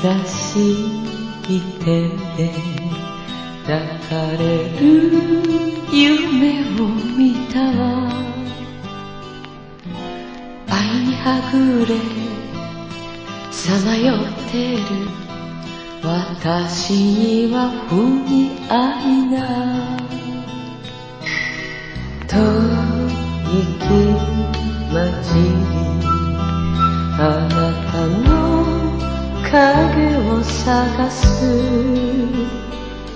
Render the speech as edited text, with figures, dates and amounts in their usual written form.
優しい手で抱かれる夢を見たわ。愛にはぐれさまよってる私には不に愛が遠い街にあなたの影を探す